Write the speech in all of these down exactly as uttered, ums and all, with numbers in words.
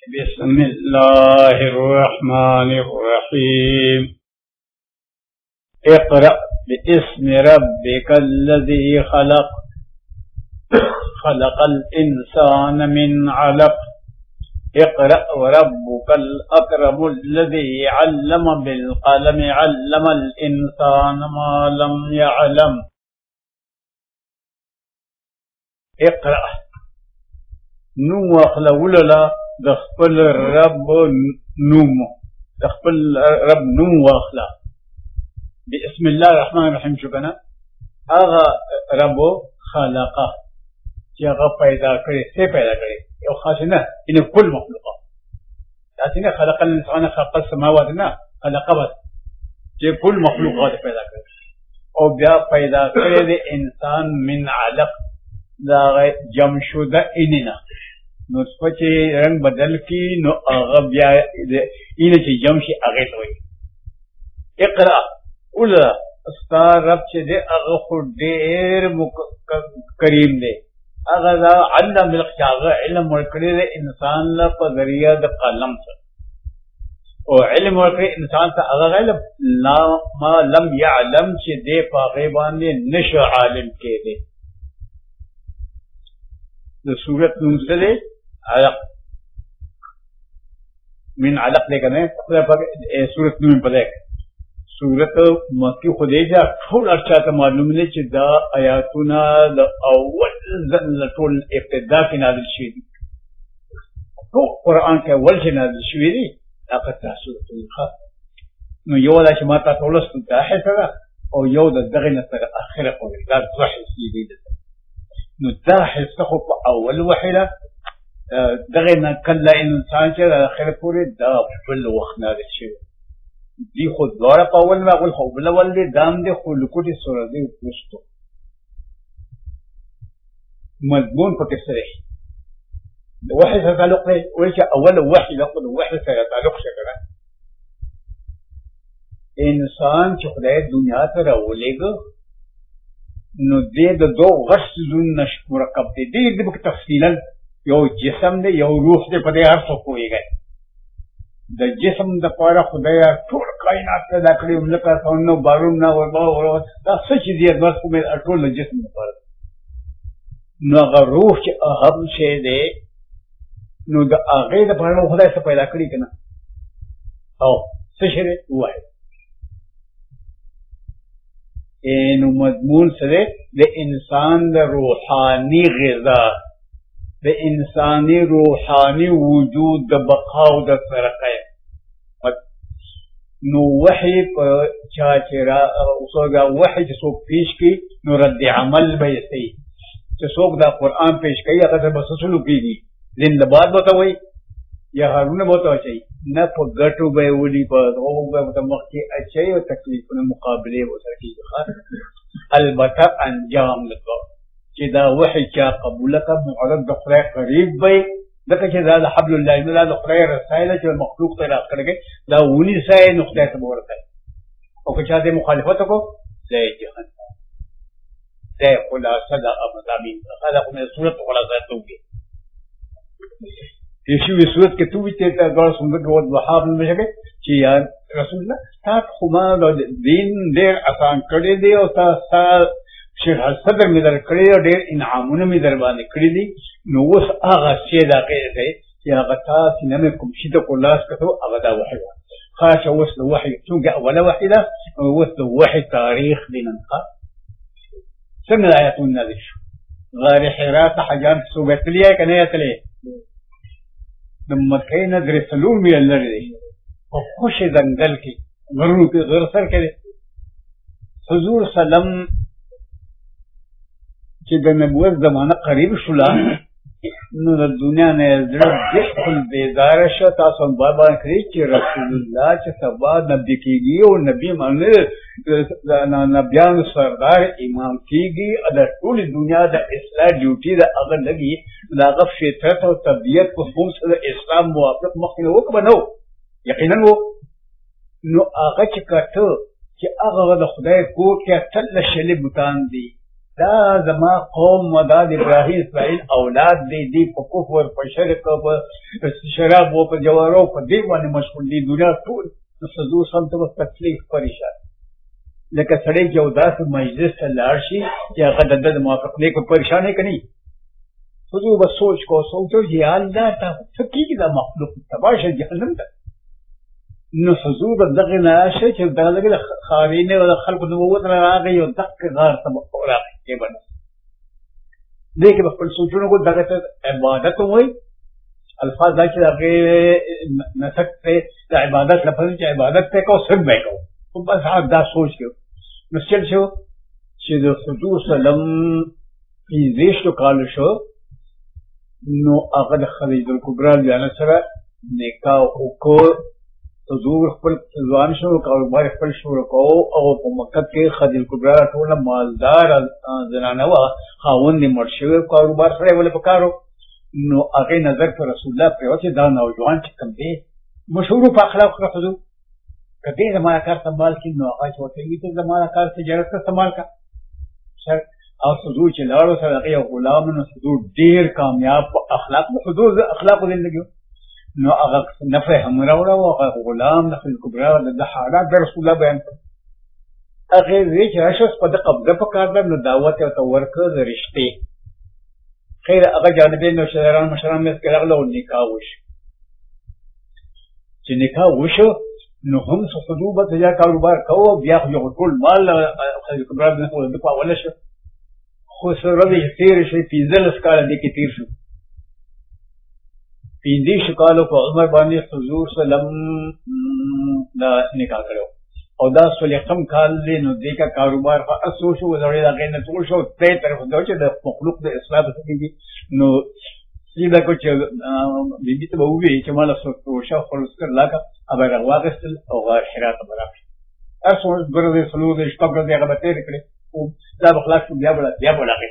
बिस्मिल्लाहिर्रहमानिर्रहीम। इक़रा बिस्मि रब्बिकल्लज़ी खलक़ खलक़ल इंसान मिन अलक़ इक़रा व रब्बुकल अकरमुल्लज़ी अल्लम बिल क़लम अल्लमल इंसान मा लम यअलम। इक़रा नूम वाखला उलला दखपल रब नूम दखपल रब नूम वाखला बिस्मिल्लाह रहमान रहीम शुकना आगा रबो खलका जगह पैदा करे से पैदा करे यो खासिना इन कुल मखलूका लातिना खलकल इंसान खलकल समावात ना खलका बस जे कुल मखलूकात पैदा करे और ब्या पैदा करे दे इंसान मिन अलक दागे जमशुदा इनिना नुस्फा चे रंग बदल की नो अगब या इने चे जमशी अगेत हुई। इक़रा उला स्टार रब चे दे अग खुद देर करीम दे अगदा अल्लाह मिल्क चागा इल्म मुल्करे दे इंसान ला पदरिया द कलम से और इल्म मुल्करे इंसान ता अगदा इल्म ला मा लम यअलम चे दे पागेबान दे निश आलिम के दे तो सूरत नून से दे अलक मिन अलक लेकर सूरत नून पर देख सूरत मक्की खुदेजा थोड़ा अच्छा तो मालूम नहीं चिदा आयातुना द अव्वल ज़ल्लतुल इब्तिदा की नाज़िल शुदी तो कुरान के अव्वल से नाज़िल शुदी ताकत सूरतुल खास नो यो वाला शमाता तोलस तो है सगा और यो द दगन तक आखिर को दा वही शुदी नुदाحل سخف أول وحدة دغنا كلا إنسان شر آخر پورے دا بل وقت نہ رچے دی خود دوارا پاول ما اقول خو بلا ولدي دام دي خلقوتي سورة دي پوشتو مضمون پاک سرح وحي سا تعلق دي ويشا اول وحي لقد وحي سا تعلق شكرا انسان چه خدای دنیا تر اولیگا نو دې د دوه غش زون نش مرکب دي دې د بک تفصیلا یو جسم دی یو روح دی په دې هر څه کویږي د جسم د پاره خدای ټول کائنات پیدا کړی ملک څنګه بارون نه وربا ور دا څه چې دی بس کومه ټول د جسم لپاره نو هغه روح چې اهم شی دی نو د هغه د پاره خدای څه پیدا کړی کنه او څه شی دی وای نو مضمون سره د انسان د روحاني غذا د انساني روحاني وجود د بقا او د سرقه نو وحي چا چرا اوسوګه وحي چې څوک پیش کی نو رد عمل به سي چې څوک دا قران پیش کوي هغه به سسلو کیږي زنده باد وته وي یا هارونه وته چي نه په ګټو به ولي په او به مخکي اچي او تکلیفونه مقابله وسره کیږي البته انجام لکو چې دا وحي چا قبول کا معرض د خدای قریب وي دغه چې دا حبل الله ان الله خدای رسائل چې مخلوق ته راکړي دا ونی سای نو خدای ته ورته او که چا دې مخالفت کو ځای جهنم ځای خلاصه د امامین هغه کومه صورت خلاصه توګه یشو صورت کې تو ویته دا ګور څنګه د وهاب نشګه چې یا رسول الله تاسو خما د دین ډېر آسان کړی دی او تاسو شیخ صدر می در کړی او ډېر انعامونه می در باندې کړی دي نو اوس هغه شی دا کې دی چې هغه تاسو نه کوم شي د کلاس کته هغه دا وحی خاص اوس د وحی څنګه اوله وحیده او اوس د وحی تاریخ دیننه څنګه آیاتونه نازل شو غار حرات حجان سوبتلیه کنه یتلی د مکه نه درې سلور میل لري دی او خوش ځنګل کې غرونو کې غر سر کې حضور سلام چې د نبوت زمانه قریب شولا نو د دنیا نه زړه بالکل بیدار شو تاسو بابا کړی چې رسول الله چې سبا نبی کېږي او نبی باندې د نبیانو سردار امام کېږي د ټول دنیا د اصلاح ډیوټي د هغه لګي د هغه فطرت او طبیعت په هم سره اسلام موافق مخکې وکړو نو یقینا وو نو هغه چې کته چې هغه د خدای کو کې تل شلې بوتان دي دا زما قوم و دا د ابراهیم اسماعیل اولاد دی دی په کفر په شرک په شراب او په جوارو په دې باندې مشغول دي دنیا ټول حضور صلی الله علیه تکلیف پریشان لکه سړی چې او داسې مجلس ته لاړ شي چې هغه د موافق دی کو پریشان نه کوي حضور به سوچ کو سوچو چې یا الله تا څه کیږي دا مخلوق تباشه جهنم ته نو حضور دغه ناشه چې دغه خارینه او خلکو د ووت راغی او دغه غار ته راغی کې باندې دې کې خپل سوچونه کو دغه عبادت وای الفاظ دا چې دغه نسک ته د عبادت لپاره چې عبادت ته کو سب به کو او بس دا سوچ کې نو څه شو چې د حضور سلام پیزیشتو کال شو نو هغه د خدیجه کبرا بیان سره نکاح وکړ حضور خپل ځوان شو کاروبار خپل شروع کو او په مکه کې خدیجه کبرا ټول مالدار زنانه وا خاوند مړ شو کاروبار سره ول پکارو نو هغه نظر پر رسول الله پر وته دا نوجوان چې کوم دی مشهور په اخلاق سره حضور کدی زموږ کار سنبال کې نو هغه چوتې وي ته زموږ کار تجارت ته سنبال کا سر او حضور چې لاړو سره هغه غلام نو حضور ډیر کامیاب په اخلاق په حضور اخلاق زندگی نو هغه نفع هم راوړو هغه غلام نفع کبرا د حالات د رسول الله بیان کړ هغه وی چې راشه په د قبضه په کار نو دعوت او تورکه د رښتې خیر هغه جانبین نو شهران مشران مې کړغلو نکاح وش چې نکاح وشو نو هم حضور به تجا کاروبار کوو بیا خو یو ټول مال خدای کبرا د په د په ولا شو خو سره دې تیر شي پیزل اسکار دې کې تیر شو پیندی شکالو په عمر باندې حضور سلام دا نکاح کړو او دا سلیقم کال دی نو دې کا کاروبار په اسو شو زړې دا غینه ټول شو ته طرف دا چې د مخلوق د اسلام څخه دي نو سیدا کو چې بیبي ته وې چې مال سو شو خلص کړ لاګه ابا راغستل او غار حرات برابر اسو ګرځي سلو دې شپږ دې هغه به تیر کړي او دا بخلاص بیا بل بیا بل هغه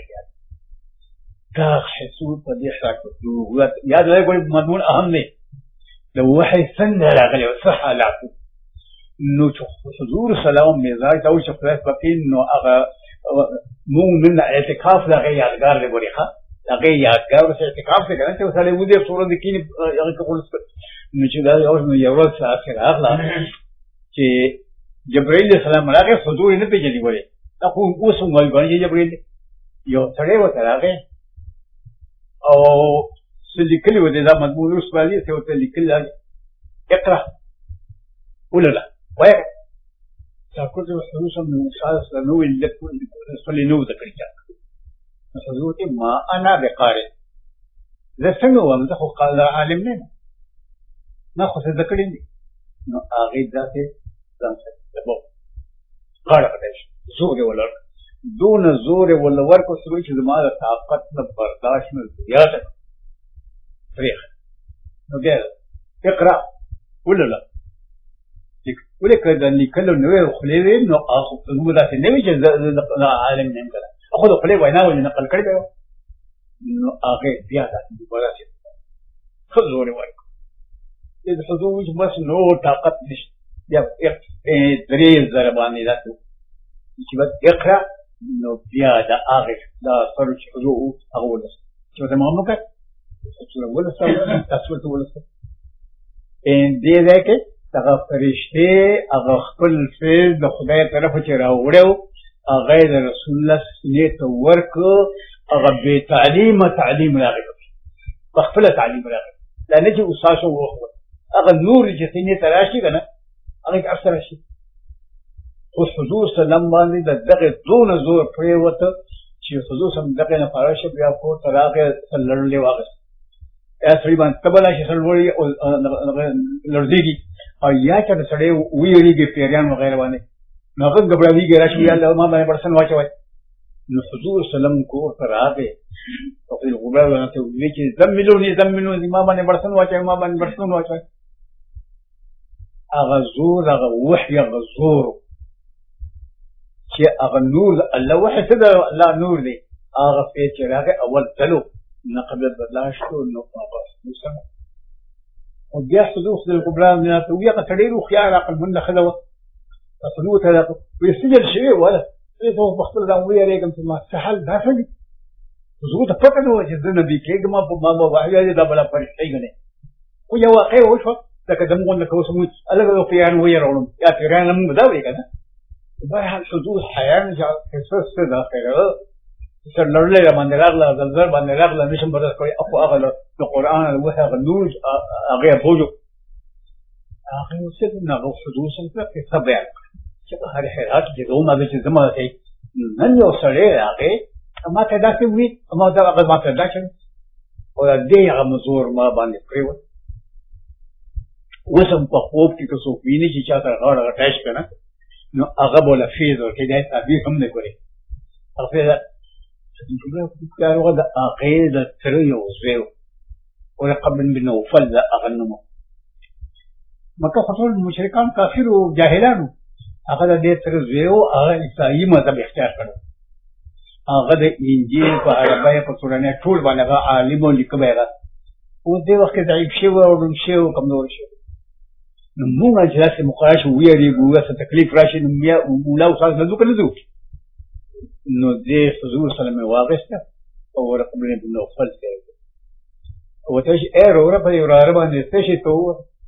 دا حسود په دې حرکت یاد لري کوم مضمون اهم دی لو وحي څنګه راغلی او صح حالات نو حضور سلام مزاج او چې خلاص پکې نو هغه مو من اعتکاف لغه یادګار دی ګوري ښه هغه یادګار چې اعتکاف څنګه کنه چې وساله ودی صورت کې هغه کول نو چې دا یو نو یو ورځ اخر اخلا چې جبرائیل السلام راغی حضور نه پیژني ګوري دا خو اوس موږ باندې جبرائیل یو سره وته راغی او سلیکلی و دې دا مضمون اوس باندې څه وته لیکل اقرا ولا لا وای تا کوته حضور صلی الله علیه وسلم نو ولکل صلی نو ذکر کړه حضور ما انا بقارئ زه څنګه وایم زه خو قال عالم نه نه خو څه ذکر دي نو هغه ذاته ځان څه لبو قال قدش زور ولا دون زور ولا ورکو سوي چې زموږ طاقت نه برداشت نه زیاته تاریخ نو ګل اقرا ولا لا ولې کله لیکل نو خلې نو اخو زموږ ذاته نه وی چې عالم نه کړه اخو د خپل وینا ولې نقل کړی دی نو هغه بیا د براشي حضور ورکو دې حضور چې بس نو طاقت نشته بیا درې ضربانې راته چې بس اقرا نو بیا د هغه د سره چې حضور هغه ولس چې تمام نو کړ چې ولس تاسو ته ولس ان دې راکې هغه فرشته هغه خپل فعل د خدای طرف چې راوړو هغه د رسول الله سنت ته ورکو هغه به تعلیم تعلیم راغی په خپل تعلیم راغی دا نه چې اوساسو وخت هغه نور چې سنت راشي کنه هغه اثر شي خو حضور سلام باندې د دغه دون زور پرې وته چې حضور سم دغه نه فارشه بیا کو تراغه سلړلې واغس یا سړي باندې تبلا شي سلوړي او لړزيږي او یا چې سړي ویریږي پیریان وغیرہ باندې نو هغه غبرایږي راشي یا الله ما باندې پرسن واچوي نو حضور سلام کو تراغه او په غبرا باندې وی چې زملوني زملوني ما باندې پرسن واچوي ما باندې پرسن واچوي هغه زور هغه وحي هغه زور چې هغه نور الله وحي څه الله نور دی هغه په چې راغی اول تلو نقبل برداشت نو هغه مسلم او بیا حضور خدای کبرا نه ته وی هغه تړي خو خيار عقل من خلوه حضور ته ويسجل شيء ولا ته بخبر لا ویریږم چې ما سهل دا څنګه زه ته پته نه و چې زه نبي کېږم ما ما وحی دا بلا فرشتي غني خو یو واقع وشو لکه دمغه لکه اوس موږ الګ پیران ویرولم یا پیران موږ دا وی کنه بهر حدود حیان جا قصص ده خیره چې لړلې باندې راغله زلزل باندې راغله نشم برداشت کوي اخو هغه د قران او وحی غنوج هغه بوجو هغه څه نه غو حدود څنګه په سبع چې په هر حالات کې دوه ما چې زما ته نن یو سره هغه ما ته دا څه وی ما دا هغه ما ته دا چې او دې هغه مزور ما باندې پریو وسم په خوب کې که څوک ویني چې چا سره غاړه غټاش کنه نو هغه بوله فیض ورکړي دا تعبیر هم نه کوي هغه دا چې هغه د عقیده تر یو زیو او قبل بن نوفل دا اغنمو مکه خطر مشرکان کافر او جاهلانو هغه د دې تر زیو هغه عیسائی مذهب اختیار کړو هغه د انجیل په عربی په قرآن ټول باندې عالم او لیکبه او دې وخت ضعیف شو او دم شو کمزور شو نو موږ چې تاسو مقایسه ویریږو څه تکلیف راشي نو بیا ولا اوساس نه ځکه نه ځو نو دې حضور صلی الله علیه وسلم واغسته او ورقم بن نوفل ته او ته چې ایر اور په یو راره باندې څه شي ته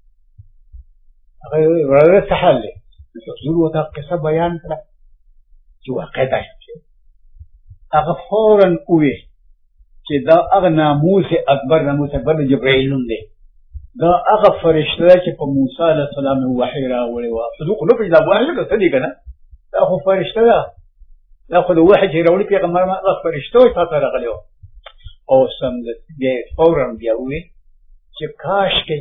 هغه وراره سهل حضور وتا قصه بیان کړه چې واقع ده هغه فورا وې چې دا هغه ناموس اکبر ناموس اکبر د جبرائیل نوم دی دا هغه فرشته چې په موسی علیه السلام وحی راوړی و صدوق نو په دا وحی کې څه دی کنه دا خو فرشته ده دا خو د وحی چې راوړي پیغمبر ما هغه فرشته وي تاسو راغلی او سم دې فورا بیا وې چې کاش کې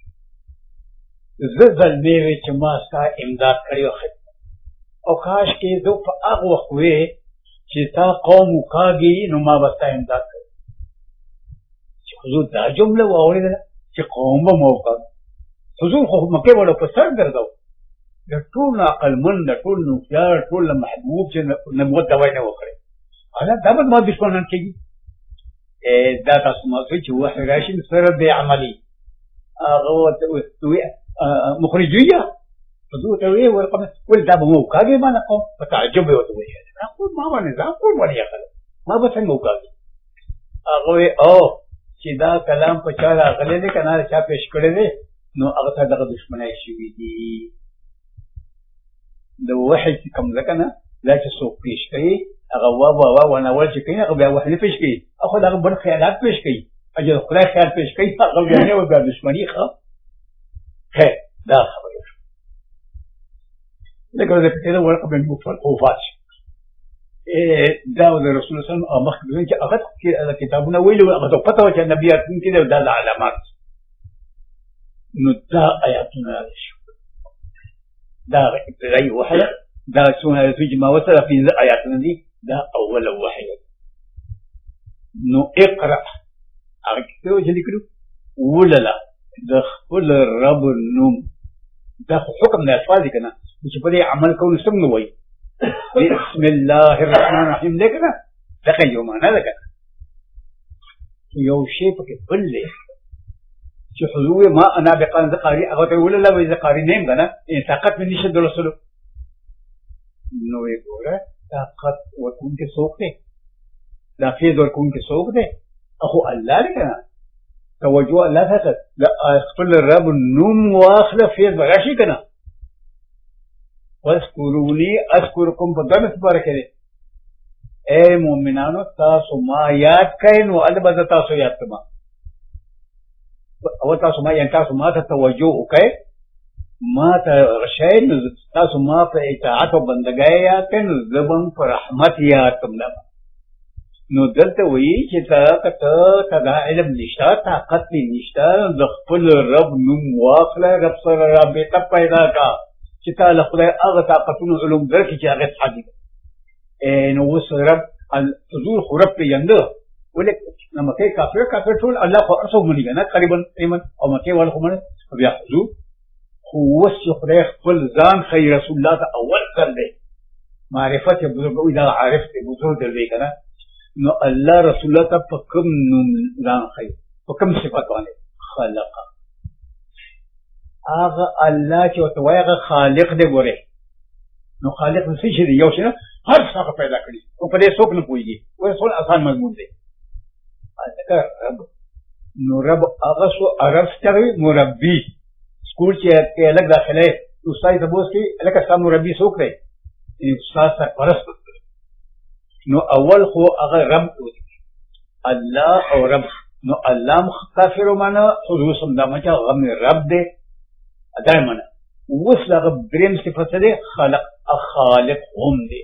زه ځلمې وې چې ما ستا امداد کړی او کاش کې زه په هغه وخت وې چې تا قوم وکاږي نو ما به ستا امداد کړی چې حضور دا جمله واورېدله چې قوم به مو وکړ حضور خو مکې وړو په سر ګرځاو د ټول عقلمند د ټول هوښیار ټول محبوب چې نبوت دعوی نه وکړي هغه دا به ما دشمنان کېږي دا تاسو ما چې وحی راشي سره د عملي هغه مخرجیه حضور ته وی ورقم ول دا به مو وکاږي ما نه قوم په تعجب وته وی اخو ما باندې ځا کوم وړي خلک ما به څنګه وکاږي هغه او چې دا کلام په چا راغلی دی کنه چا پیش کړی دی نو هغه ته دغه دشمنی شوي دي د وحی چې کوم ځکه نه دا چې څوک پیش کوي هغه وا وا وا وناول چې کوي هغه بیا وحی پیش کوي اخو دغه بل خیالات پیش کوي اجل خدای خیال پیش کوي هغه بیا نه وي دشمنی ښه خیر دا خبره شو لکه د پیدا ورقه بن نوفل وفات دا د رسول الله صلی الله علیه وسلم مخکې چې هغه کتابونه ویلو هغه ته پته و چې نبیات کې دا د علامات نو دا آیاتونه شو دا ابتدایي وحی دا څونه چې ما وصل په آیاتونه دي دا اول وحی نو اقرا هغه څه چې لیکلو وللا د خپل رب نوم دا حکم نه افعال کنه چې په دې عمل کول څنګه وایي بسم الله الرحمن الرحیم لیکنه دغه یو معنا ده کنه یو شی پکې بل دی چې حضور ما انا بقان ذقاري هغه ته ویل الله وی ذقاري نیم کنه طاقت مې نشه د رسول نو یې ګوره طاقت ورکون کې څوک دی دا فیض ورکون کې څوک دی اخو الله دی کنه توجه الله ته خپل رب نوم واخله فیض راشي کنه واذکرونی اذکرکم په دغه سپاره کې اے مؤمنانو تاسو ما یاد کړئ نو البته تاسو یاد کړئ او تاسو ما یاد تاسو ما ته توجه وکړئ ما ته شای تاسو ما په اطاعت او بندګۍ یاد کړئ نو زبم پر رحمت یاد کړم نو دلته وی چې تا کته تا علم نشته طاقت نشته د خپل رب نوم واخله رب سره رابطه پیدا کا چې تعالی خدای هغه طاقتونو علوم درکې چې هغه حدي نو اوس رب حضور خو رب پیژنده ولې نو مکه کافر کافر ټول الله خو ارسو مونږ نه تقریبا ایمن او مکه ول خو مونږ بیا حضور خو اوس خدای خپل ځان خیر رسول الله ته اول کړ دې معرفت بزرګ او دا عارف دې بزرګ دې کنه نو الله رسول الله ته په کوم نوم ځان خیر په کوم صفات باندې خلق هغه الله چې وته هغه خالق دی ګوره نو خالق څه شي دی یو شي هر څه پیدا کړی او په دې څوک نه پوهیږي وایي ټول آسان مضمون دی ځکه رب نو رب هغه شو عرب ستوي مربي سکول چې کې الګ داخله استاد ته بوس کې الګ سم مربي څوک دی استاد سرپرست نو اول خو هغه رب الله او رب نو الله مخافر معنا خصوصا د مچا غم رب دی ادای معنا وس هغه دریم صفت دی خلق خالق هم دی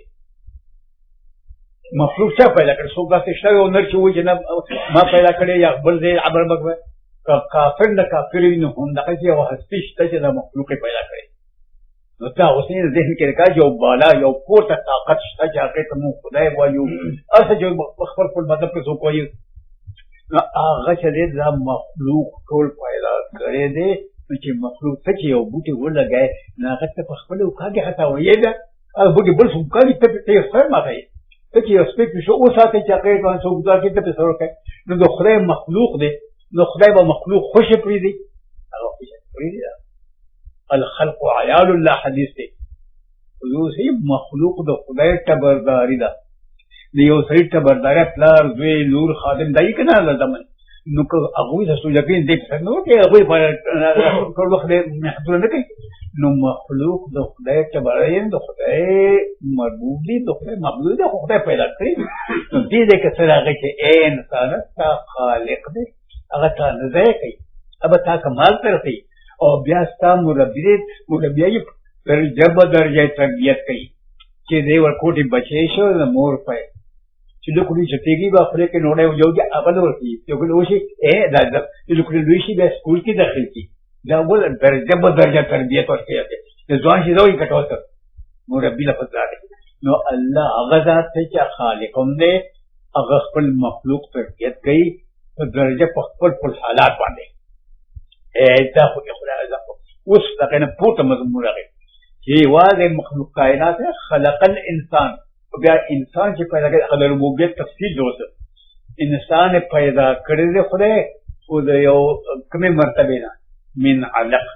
مخلوق چا پیدا کړ څوک داسې شته او نر چې وایي جناب ما پیدا کړی یا بل دی عبر بګوي کافر نه کافر نه هم دغه یو هستی شته چې د مخلوق پیدا کړی نو تا اوس نه ذهن کې راځي یو بالا یو پورته طاقت شته چې هغه ته مو خدای وایو اصل چې خپل خپل مطلب په څوک وایي نو هغه چې د مخلوق ټول پیدا کړی دی چې مخلوق ته چې یو بوټي ولګای نه هغه ته په خپل وکاږي حتی وایي دا هغه بوټي بل څه کوي ته ته سر ماته ته چې یو سپیک شو او ساته چې هغه باندې څو ګذار کې ته په سر کوي نو د خدای مخلوق دی نو خدای به مخلوق خوش پری دی هغه خوش پری دی الخلق عيال الله حدیث دی یو سي مخلوق د خدای تبرداري ده د یو سړي تبرداري پلار دوی لور خادم دای کنه لدمن نو که هغه د سوجکین دې څنګه نو کې هغه په ټول وخت محدود نه کوي نو مخلوق د خدای تبرداري د خدای مربوب دي د خدای محدود دي خدای پیدا کړی نو دې دې کې سره هغه چې انسان تا خالق دی هغه تا نه دی کوي ابا تا کمال کوي او بیا ستا مربی مربی پر جب درجه تربیت کوي چې دی ورکوټي بچی شو د مور په چې د کلی چتېږي با خپل کې نوړې وجوږي اول ورکی یو کله وشي اے دا د کلی لوي شي د سکول کې داخل کی دا ول درجه به درجه تربیت ورکوي د ځوان شي دوی کټوت مربی لفظ راځي نو الله هغه ذات چې خالق هم دی هغه خپل مخلوق تربیت کوي په درجه په خپل خپل حالات باندې اے دا خو خدای عزت اوس دا کنه پورته مضمون راغی چې واځي مخلوق کائنات خلق الانسان بیا انسان چې پیدا کړي هغه ربوبیت تفصیل جوړه انسان پیدا کړی دی خدای او د یو کومه مرتبه نه من علق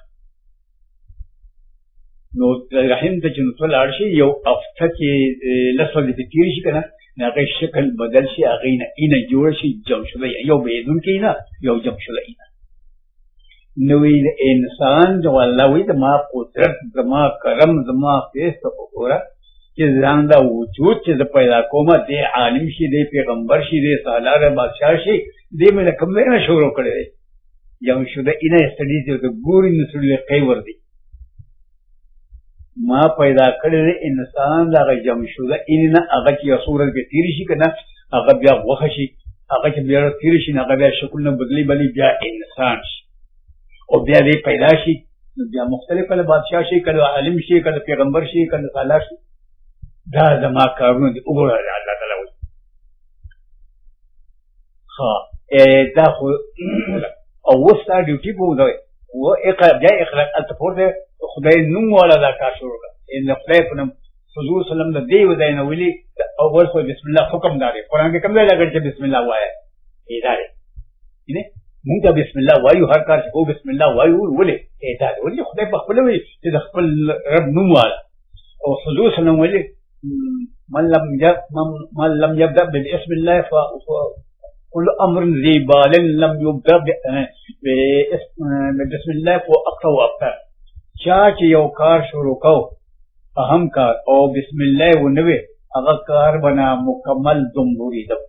نو رحم ته چې نو ټول ارشي یو افته کې لسل دې تیر شي کنه هغه شکل بدل شي هغه نه اینه جوړ شي جمع شوی یو بدون کې نه یو جمع شوی نه نوې انسان جو الله وي د ما قدرت زما کرم زما فیس ته وګوره چې ځان دا وجود چې د پیدا کومه دی عالم شي دی پیغمبر شي دی سالار بادشاہ شي دی مې کوم نه شروع کړی یو شو د اینه سټډیز د ګوري نسلې کوي ور دي ما پیدا کړی انسان دا جمع شو د اینه هغه چې صورت کې تیر شي کنه هغه بیا وخه شي هغه چې بیا تیر شي هغه بیا شکل نه بدلی بلی بیا انسان شي او بیا دې پیدا شي بیا مختلف کله بادشاہ شي کله عالم شي کله پیغمبر شي کله سالار شي دا زما کارونه دي وګوره الله تعالی وایي ها دا خو او وستا ډیوټي په وځي او اقرا بیا اقرا التفور خدای نوم ولا دا کار شروع کړ ان خدای په نوم حضور صلی الله علیه وسلم د دې ودای نه ویلي اول خو بسم الله حکم داري قران کې کوم ځای لګړ چې بسم الله وایي ادارې نه مونږ ته بسم الله وایو هر کار چې کو بسم الله وایو ولې ادارې ولې خدای په خپل وی چې د خپل رب نوم والا او حضور صلی الله علیه وسلم ویلي من لم يبدأ من لم يبدأ بالاسم الله فكل أمر ذي بال لم يبدأ بسم الله فأقطع وأبتر شاك يوكار شروكو أهم كار أو بسم الله ونوي أغكار بنا مكمل ضموري دو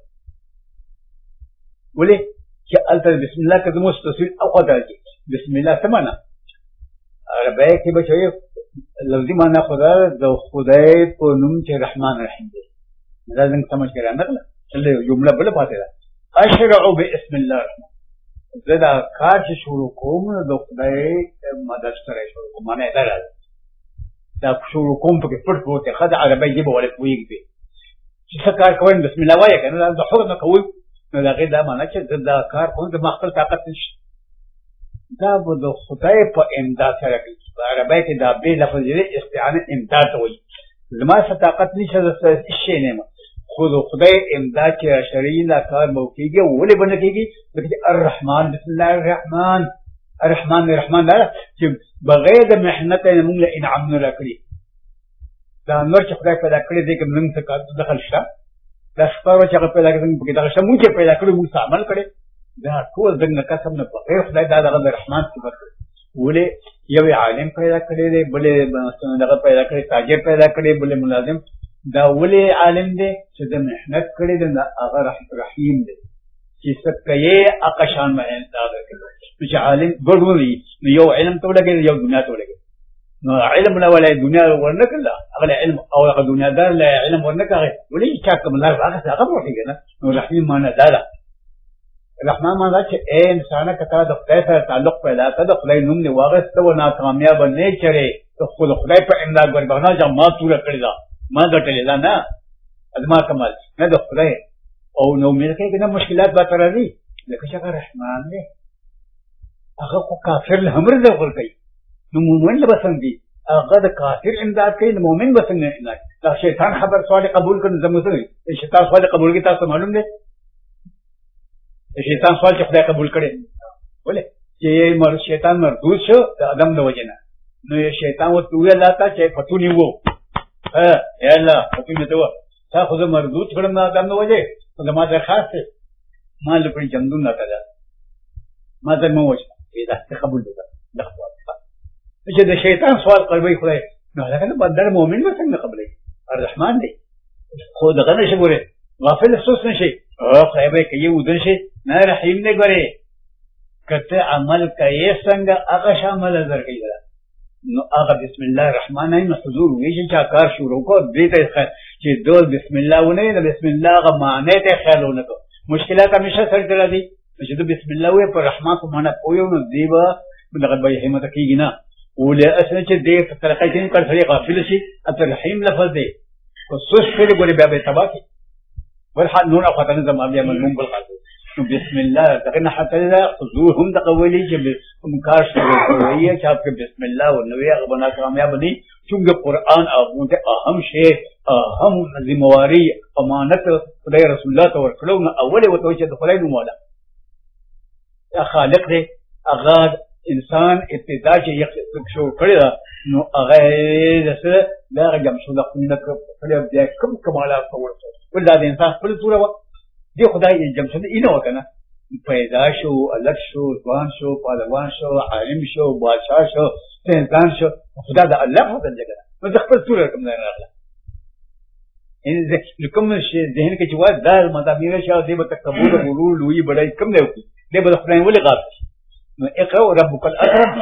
ولي كألت بسم الله كذا مستسير أو قدر بسم الله تمانا ربايك بشوية لفظي معنی خدا د خدای په نوم چې رحمان رحیم دی دا څنګه سمجھ کړه نه کله جمله بل پاتې ده اشرع بسم الله الرحمن زدا کار چې شروع کوم د خدای مدد سره شروع کوم معنی دا دا شروع کوم په پټ پروت خدای عربی دی بوله کویږي چې څه کار کوي بسم الله وایي کنه دا حر نه کوي نو دا غي دا معنی چې دا کار کوم د مخفل طاقت نشي دا به د خدای په امداد سره کوي عربی کې دا به لفظ دی استعانه امداد وایي زما څه طاقت نشه د شي نه خود خدای امداد چې شرعي لا کار مو کېږي ولې باندې کېږي چې الرحمن بسم الله الرحمن الرحمن الرحمن دا چې بغیر د محنت موږ له انعام نه راکړي دا نور چې خدای پیدا کړی دی کوم نن څه دخل شته دا سپارو چې هغه پیدا کړی په کې دغه شته موږ پیدا کړی موږ عمل کړی دا ټول څنګه قسم نه بغیر خدای دا دغه رحمان صفت ولې یو عالم پیدا کړی دی بلې دغه پیدا کړی تاجر پیدا کړی بلې ملازم دا ولې عالم دی چې د محنت کړی دی هغه رحیم دی چې څه کوي هغه شان باندې دا کوي چې عالم ګډوي یو علم ته ولګي یو دنیا ته ولګي نو علم لا ولا دنیا ورنکړه هغه علم او هغه دنیا دار لا علم ورنکړه ولې چې کوم لا هغه هغه ورته کنه نو رحیم معنا دا ده رحمان معنا چې اے انسان کته د خدای سره تعلق پیدا کړه د خدای نوم دی واغسته و ناکامیاب نه چره ته خود خدای په امداد وربغنا چې ما تور کړی دا ما ګټلې دا نه ازما کمال نه د خدای او نو مې کې کنه مشکلات به تر دي لکه چې رحمان دی هغه کو کافر له امر دی ور کوي نو مومن له بسندي هغه د کافر امداد کوي نو مومن بسنګ نه دا شیطان خبر سوال قبول کړي زموږ شیطان سوال قبول کی تاسو معلوم دی شیطان سوال چې خدای قبول کړي ولې چې مر شیطان مردود شو د ادم د وجنه نو شیطان وته ویل تا چې فتونی وو ها یا الله فتونی ته و تا خو مردود کړم د ادم د وجه نو ما درخواست ما لپاره جمدون نه کړه ما ځم مو وځه دا قبول ده دغه چې د شیطان سوال قلبي خدای نو هغه نه بدل مؤمن به څنګه قبلې الرحمن دی خو دغه نشي ګوره غافل افسوس نشي او خدای به کوي ودن شي نه رحیم نه ګوره کته عمل کوي څنګه هغه شامل درکې نو هغه بسم الله الرحمن الرحیم حضور وی چې کار شروع کو دې ته چې دول بسم الله ونه نه بسم الله غ معنی ته خیالونه کو مشکلات همیشه سره درځي چې د بسم الله وې پر رحمان په معنا پویو نو دیبا دغه به همت کیږي نه ولې اسنه چې دې طریقې کې کړ فريق غافل شي الرحیم لفظ دی خصوص په ګوري بیا به تباکي ورحال نور اخواتن زم بیا مضمون بل قاضي نو بسم الله دغه نه حتی حضور هم د قولي چې مکار شروع کوي چې اپ بسم الله او نو یې غبنا کامیاب دي چې قرآن او د اهم شی اهم ذمہواری امانت خدای رسول الله تو ورکړو نو اول وته چې د خدای نوم ولا یا خالق دی هغه انسان ابتدا چې یو شو کړی نو هغه دسه دا رقم شو د خپل کړي بیا کوم کمالات ورته ول دا د انسان خپل صورت و دی خدای جمشد اینه وکنه پیدا شو الګ شو ځوان شو پهلوان شو عالم شو بادشاہ شو انسان شو خدای د الله په ځای نو خپل صورت کوم نه راغله ان کوم شي ذهن کې چې وا دا مدامیر شو دی به تکبر غرور لوی بڑای کم دی دی به خپل ولې غاف نو اقرا ربک الاکرم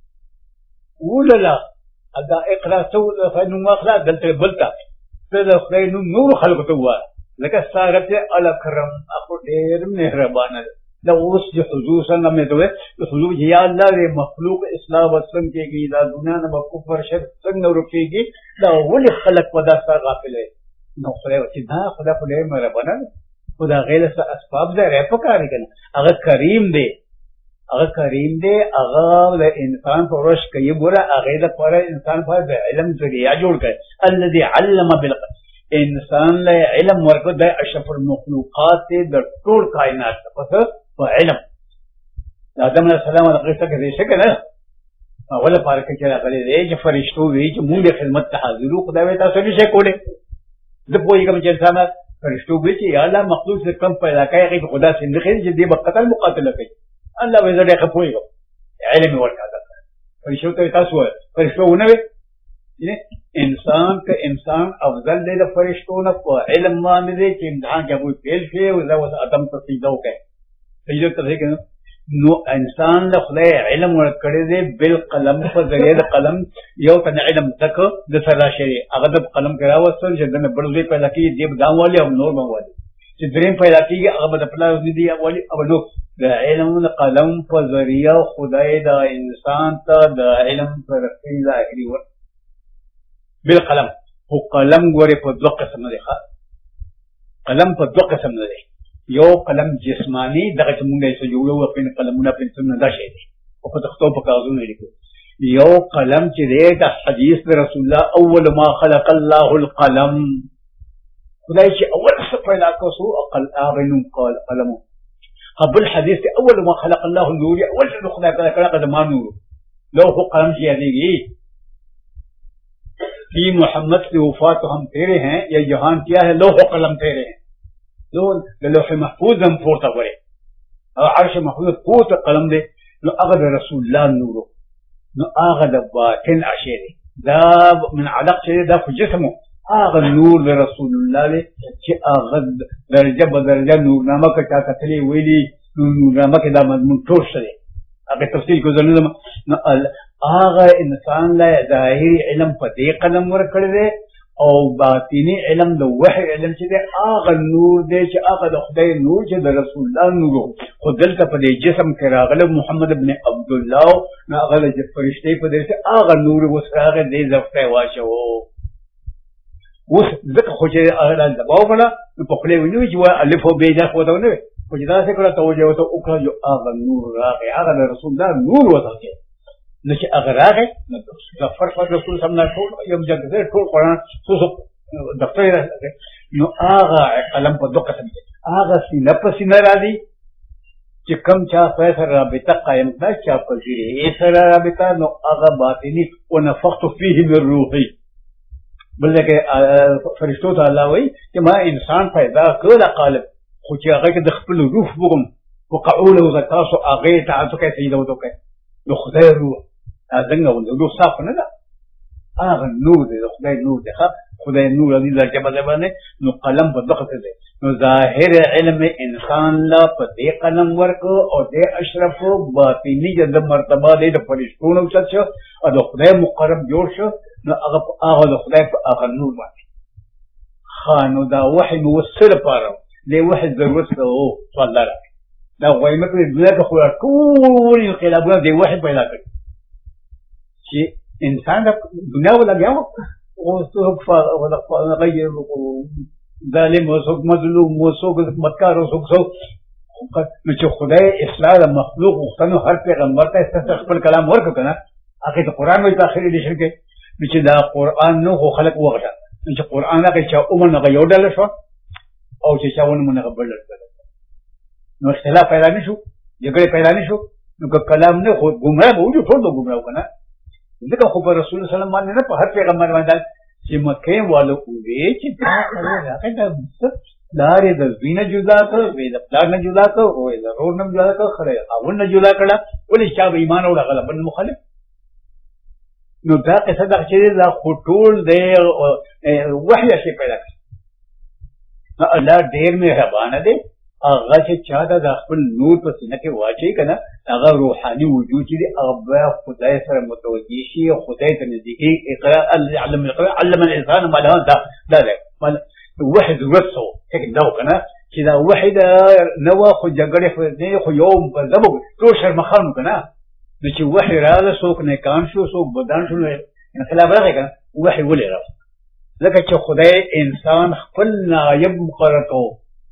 وللا ادا اقرا سو فنو مخلا دلته بلتا ته خدای نو نور خلق ته وا لکه ساغت الاکرم اخو ډیر مهربان دا اوس د حضور څنګه مې دوه د حضور یا الله دې مخلوق اسلام وسلم کېږي دا دنیا نه کفر شرک څنګه ورکېږي دا ولې خلق ودا سره غافل نو خدای چې دا خدای خدای مهربان خدا غیر څه اسباب ده رې پکاري کنه هغه کریم دی هغه کریم دی هغه د انسان په ورش کې ګوره هغه د پر انسان په علم ذریعہ جوړ کړ الذي علم بالقلم انسان له علم ورکړ د اشرف المخلوقات د ټول کائنات په په علم آدم علیه السلام د قصه کې څه کنه اوله پاره کې چې راغلي دی چې فرشتو وی چې موږ د خدمت ته حاضرو خدای تاسو نشي کولای د پوهې کوم چې انسان فرشتو وی چې یا الله مخلوق څخه کم پیدا کوي هغه خدا څخه خیر چې دی په قتل مقاتله کوي الله به زړه خپوي علم ورکړه فرشتو ته تاسو فرشتو ونه انسان که انسان افضل دی د فرشتو نه په علم باندې دی چې امتحان کې وي فیل شي او دا وس ادم ته سجده وکړي سجده ته کوي نو انسان له خدای علم ورکړي دی بل قلم په ذریعہ د قلم یو کنه علم تک د سره شي هغه د قلم کرا وسل چې د بلوي پیدا کیږي دی دام والی او نور باندې چې دریم پیدا کیږي هغه د پلاو دي والی او نو د علم قلم په ذریعہ خدای د انسان ته د علم پر ظاهري ور بالقلم هو قلم ګوري په دوه قسم دی ښه قلم په دوه قسم دی یو قلم جسمانی دغه چې موږ یې جوړو او په قلمونه په څنګه دا شي دی او په تختو په کاغذونو لیکو یو قلم چې دی د حدیث رسول الله اول ما خلق الله القلم خدای چې اول څه پیدا کوسو اقل ابنو قال قلم قبل حدیث اول ما خلق الله النور اول څه خدای پیدا کړ قدم نور لو هو قلم چې دی कि मोहम्मद की वफात तो हम तेरे हैं, ये जहान क्या है, लोह कलम तेरे हैं, जो लोह महफूज हम पोर्ता बड़े और अर्श महफूज पोर्ता कलम दे नो अगद रसूलुल्लाह नूरो नो अगद बातिन अशेरे दा من علق شيء دا في جسمه अगद नूर दे रसूलुल्लाह ले कि अगद दर्जा बदर्जा नूरनामा का क्या कतली वेली नूरनामा के दा मजमून ठोस से अगर तफसील को जरूर न आगा इंसान ला ज़ाहिरी इल्म पते कलम वर कर दे और बातिनी इल्म द वही इल्म से आगा नूर दे कि आगा द खुदाई नूर से द रसूलुल्लाह नूर खुदल का पदे जिस्म के रागल मोहम्मद इब्न अब्दुल्लाह ना आगा द फरिश्ते पदे से आगा नूर वो सागे दे जफ्ते वाशो उस ذکر خوچے اغلا دباو کړه په خپل ونیو چې وا الف او بې ځا خو دا نه خو دا څه کړه توجه وته او کړه جو اغه نور راغی اغه رسول الله نور وته نو چې اغه راغی نو فرق رسول صلی الله ټول یو ځای ټول قرآن څه دفتر راغی نو اغه قلم په دوه قسم اغه سینه په سینه راځي چې کم چا فیصل رابطه قائم ده چا په ځای سره رابطه نو اغه باطنی ونفخت فيه من روحي بلکہ فرشتوں ته الله وایي چې ما انسان پیدا کړ قالب خو چې هغه د خپل روح وګم وقعوا له تاسو هغه تاسو کې سیده وته کوي نو خدای روح څنګه ونه روح صاف نه ده هغه نور دی خدای نور دی خدای نور دی چې په باندې نو قلم په دغه څه دی نو ظاهر علم انسان لا په دې قلم ورکو او دې اشرف باطنی د مرتبه د فرشتو نو څه او د خدای مقرب جوړ شو نو هغه هغه د خدای په هغه نور باندې خانو دا وحی موصل پاره دی وحی ضرورت او صلی الله دا غوښمه په دغه خو ټول انقلابونه دی وحی پیدا کړ چې انسان د دنیا ولا بیا او څوک ولا غیر ظالم او څوک مظلوم او څوک بدکار او څوک څوک نو چې خدای اصلاح د مخلوق وختنو هر پیغمبر ته خپل کلام ورکړ کنه هغه د قران وی تاخير دي شرکه چې دا قران نو خو خلق وغږه چې قران هغه چې عمر نه یو ډول شو او چې چاونه مونږ بل ډول نو اختلاف پیدا نشو جګړه پیدا نشو نو کلام نه خو ګمراه وو ټول ګمراه کنه ځکه خو رسول الله صلی الله علیه وسلم باندې نه په هر پیغمبر باندې چې مکه والو وې چې دا هغه دا لارې د وینه جدا کړ وې د پلان نه جدا کړ او د رور نه جدا کړ خره او نه جدا کړه ولې چا به ایمان او غلا بل مخالف نو دا قصه د چې دا خطول دی وحی شي پیدا کړ نو الله ډېر مهربان دی هغه چې چا د خپل نور په سینه کې واچي کنه هغه روحاني وجود دی هغه خدای سره متوجي شي او خدای ته نزدیکي اقرا علم القرآن علم الانسان ما له دا دا دا واحد ورثو هيك دا کنه چې دا واحد نو خو جګړه خو نه خو یوم په دبو ټول شر مخالم کنه نو چې وحی راغله څوک نه کان شو څوک بدن شو انقلاب راغی کنه وحی ولې راغله لکه چې خدای انسان خپل نائب مقرر کو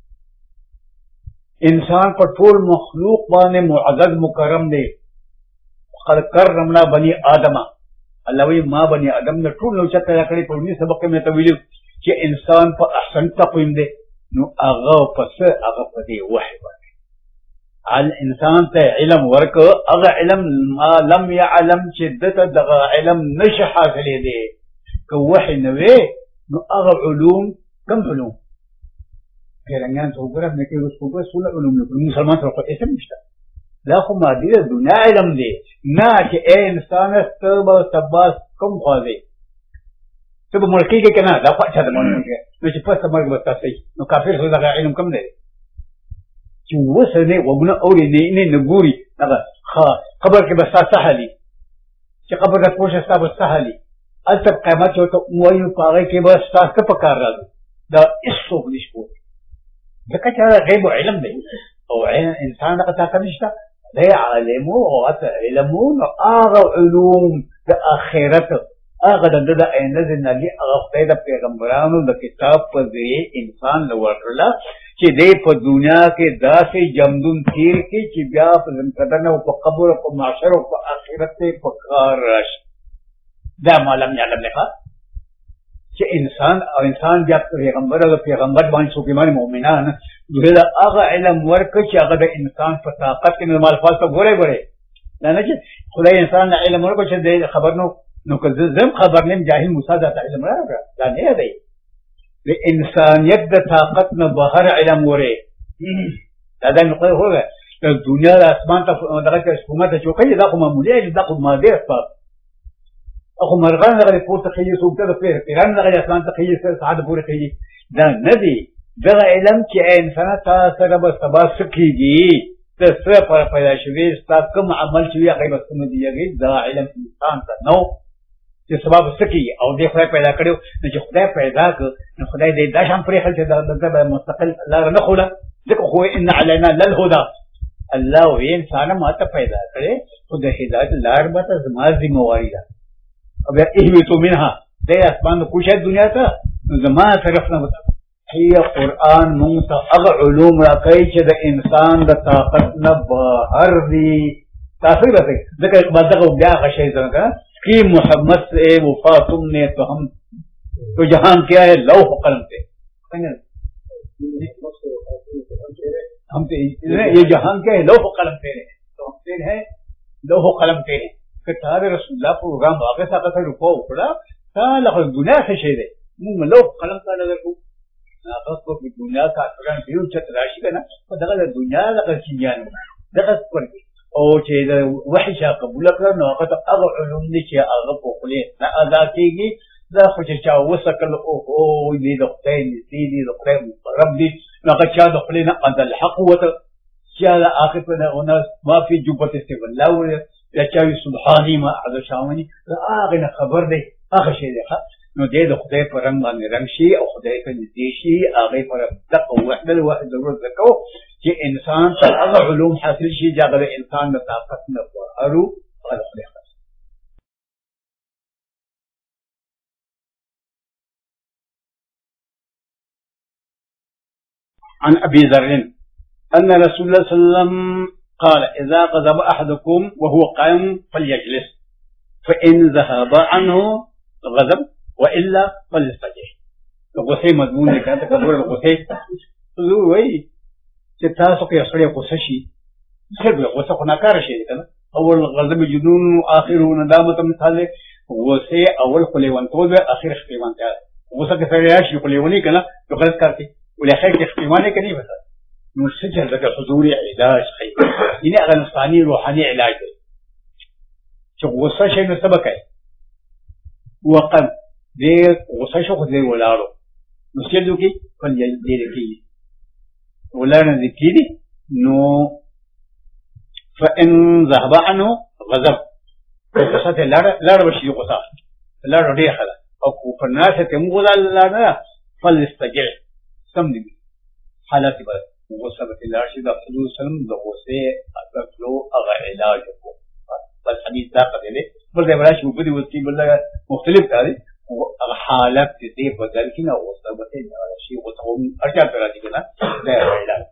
انسان پر ټول مخلوق باندې معزز مکرم دی خلق کرمنا بني آدم الله وی ما بني آدم نه ټول نو چته کړی په دې سبق کې مې ته ویلو چې انسان په احسن تقویم دی نو هغه پس هغه په دې وحی باندې ال انسان ته علم ورکو هغه علم ما لم يعلم چې دته دغه علم نشه حاصلې دی که وحی نه وي نو هغه علوم کم علوم پیرنګان څوګره مې کې اوس په څول علوم نه مسلمان تر په اسم نشته دا خو مادي د دنیا علم دی نه چې انسان ستبه تباس کوم خوازي ته به ملکی کې کنه دا خو چا د مونږ کې نو چې پس مرګ وتاسي نو کافر خو دا علم کم دی چې وسنه وګنه اوري نه نه نګوري هغه خبر کې بس سهالي چې خبر د پوښه ستاسو سهالي البته قیامت یو ته وایو پاره کې بس تاسو په کار راځي دا هیڅ نشو ځکه چې غیب علم دی او انسان هغه طاقت نشته دی عالم او علم او هغه علوم د اخرت هغه د آینده زندگی هغه خدای د پیغمبرانو د کتاب په ذریعه انسان لورله چې دې په دنیا کې داسې جمدون تیر کې چې بیا په زندګی او په قبر او په معاشر او په آخرت په کار راشي دا معلوم نه لګا چې انسان او انسان بیا پیغمبر او پیغمبر باندې څوک ایمان مؤمنان دغه هغه علم ورکړي چې هغه د انسان په طاقت کې نورمال فاصله غوړې غوړې نه نه چې خدای انسان علم ورکړي چې خبر نو نو که زم خبر نیم جاهل موسی دا علم راغله دا نه دی د انسانیت د طاقت نه بهر علم وره دا د نقطه هوګه د دنیا د اسمان ته دغه حکومت چوکۍ دا خو معمولی دا خو ماده اسباب اخو مرغان دغه پورته خېږي څوک ته پیر پیران دغه اسمان ته خېږي ساعت پورې خېږي دا نه دی دغه علم چې انسان تاسو سره به سبا سکیږي ته څه پر پیدا شوی تاسو کوم عمل چې هغه به سم دیږي دا علم انسان ته نو چې سبب سکی او دې خدای پیدا کړو نو چې خدای پیدا کړ نو خدای دې دا شان پرې خل چې دا مستقل لار نه خوله ځکه خو ان علینا للهدى الله وی انسان ماته پیدا کړي خو د هدایت لار به ته زما ذمہواری ده او بیا اهبطوا منها دې اسمان کوشه دنیا ته زما طرف نه وته هي قران مونږ ته هغه علوم راکړي چې د انسان د طاقت نه بهر دي تاسو راځي ځکه اقبال دغه بیا غشي څنګه कि मोहम्मद से वफा तुमने तो हम तो जहां क्या है लौह कलम से हम ये जहां क्या है लौह कलम तेरे तो हम तेरे है लौह कलम तेरे कि तारे रसूलुल्लाह प्रोग्राम वापस आता था रुको उड़ा ताला दुनिया से शेर है मुंह लौह कलम का नजर को नाफस को दुनिया का प्रोग्राम भी उच्च राशि का ना तो दगा दुनिया लगा चिंजान दगा पर او چې د وحی شا قبول کړ نو هغه ته هغه علوم دي چې هغه په خپل نه ادا کېږي دا خو چې چا وسکل او او دې د خدای دې دې د خدای رب دې هغه چا د خپل نه ادا الحق وته چې هغه اخر نه او ما فی جوبته سی الله و یا چا سبحانی ما احد شاوني هغه نه خبر دی هغه شی دی نو دې د خدای په رنگ باندې رنگ شي او خدای په دې شي هغه پر دغه وحده الواحد ضرورت وکړو چې انسان ته هغه علوم حاصل شي چې هغه انسان د طاقت نه ورو خلق دی. عن ابي ذر ان رسول الله صلى الله عليه وسلم قال اذا غضب احدكم وهو قائم فليجلس فان ذهب عنه غضب والا فليستجب. غصه مضمون لیکه ته کبر غصه زو وای چې تاسو کې سره غصه شي څه غصه خو ناکاره شي کنه اول غضب جنون اخره ندامت مثال غصه اول خو لیوان توبه اخر اختیمان ته غصه کې سره شي خو لیونی کنه تو غلط کارتي ولې خیر کې اختیمانه کوي بس نو سجل لك حضور علاج خیر یعنی هغه نفسانی روحاني علاج دی چې غصه شي نو سبق کوي وقد دې غصه شو خو دې ولارو نو څه دوی په دې کې ولانه دې کې نو فإن ذهب عنه غضب غصه لار لار وشي غصه لار دې خلا او کو په ناشه ته موږ الله نه فلستجع سم دې حالات به غصه به لار شي د رسول سلام د غصه اصلو هغه علاج کو بس حدیث دا قضیه بل دې وراشي په دې وتی بل مختلف کاری حالت دې بدل کینه غصه به شي غصه ارجع راځي کنه دا علاج